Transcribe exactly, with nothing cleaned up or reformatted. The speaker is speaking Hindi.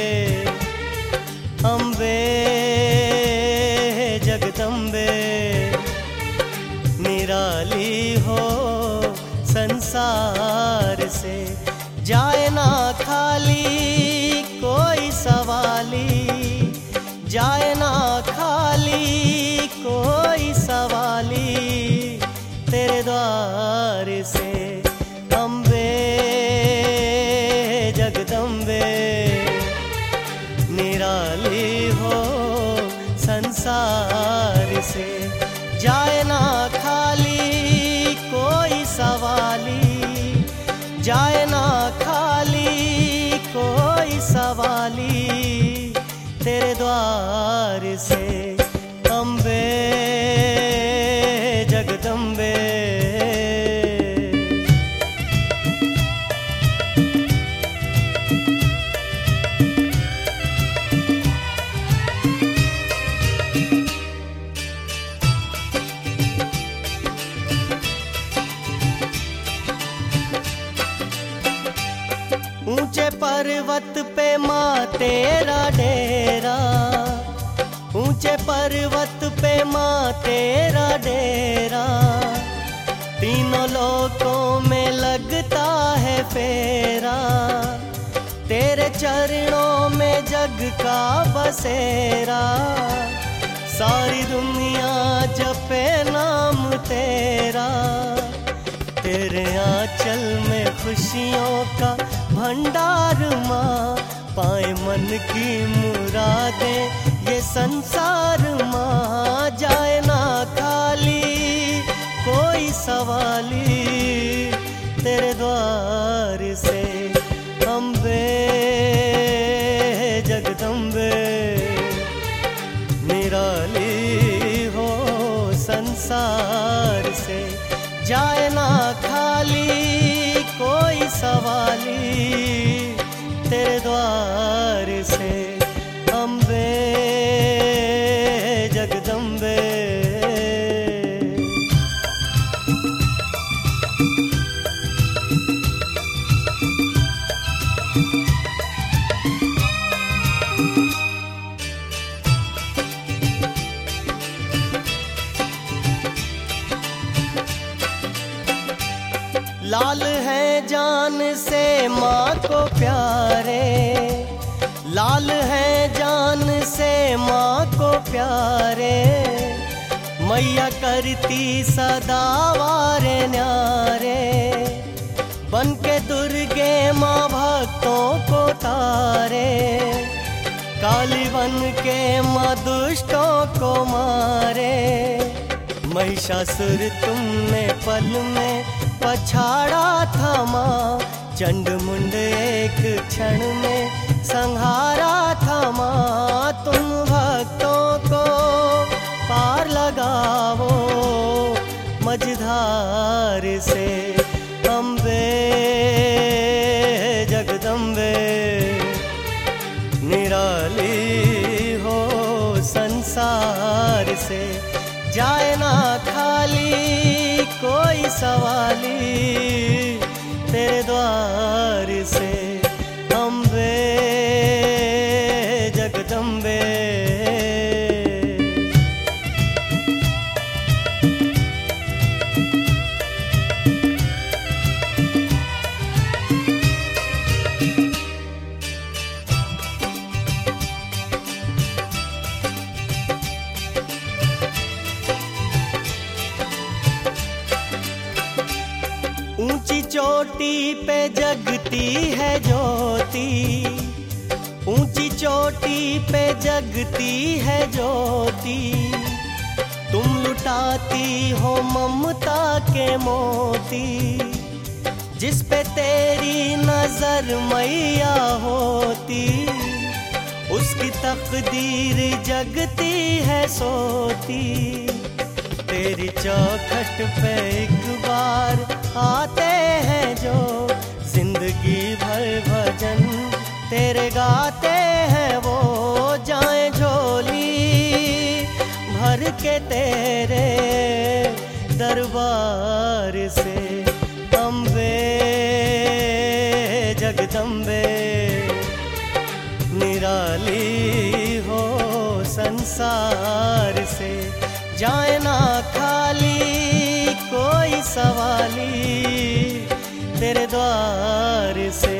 अम्बे जगदम्बे निराली हो संसार से, जाए ना खाली कोई सवाली, जाए ना खाली कोई सवाली तेरे द्वार से। अम्बे जगदम्बे निराली हो संसार से, जाए ना खाली कोई सवाली, जाए ना खाली कोई सवाली तेरे द्वार से। अम्बे जगदम्बे ऊंचे पर्वत पे माँ तेरा डेरा, ऊंचे पर्वत पे माँ तेरा डेरा, तीनों लोकों में लगता है फेरा, तेरे चरणों में जग का बसेरा, सारी दुनिया जपे नाम तेरा, तेरे आंचल में खुशियों का भंडार माँ, पाए मन की मुरादें ये संसार माँ, जाए ना खाली कोई सवाली तेरे द्वार से। अम्बे जगदम्बे निराली हो संसार से, जाए ना खाली कोई सवाली तेरे द्वार से। अम्बे जगदम्बे लाल है जान से माँ को प्यारे, लाल है जान से माँ को प्यारे, मैया करती सदा वारे न्यारे, बन के दुर्गे माँ भक्तों को तारे, काली बन के माँ दुष्टों को मारे, महिषासुर तुमने पल में पछाड़ा था माँ, चंड मुंड एक क्षण में संहारा था माँ, तुम भक्तों को पार लगाओ मझधार से। अम्बे जगदम्बे निराली हो संसार से, जाए ना खाली कोई सवाली तेरे द्वार से। अम्बे जगदम्बे ऊंची चोटी पे जगती है ज्योति, ऊंची चोटी पे जगती है ज्योति, तुम लुटाती हो ममता के मोती, जिस पे तेरी नजर मैया होती, उसकी तकदीर जगती है सोती, तेरी चौखट पे एक बार आते हैं जो, जिंदगी भर भजन तेरे गाते हैं वो, जाए झोली भर के तेरे दरबार से। अम्बे जगदम्बे निराली निकाली हो संसार से, जाए ना खाली कोई सवाली तेरे द्वार से।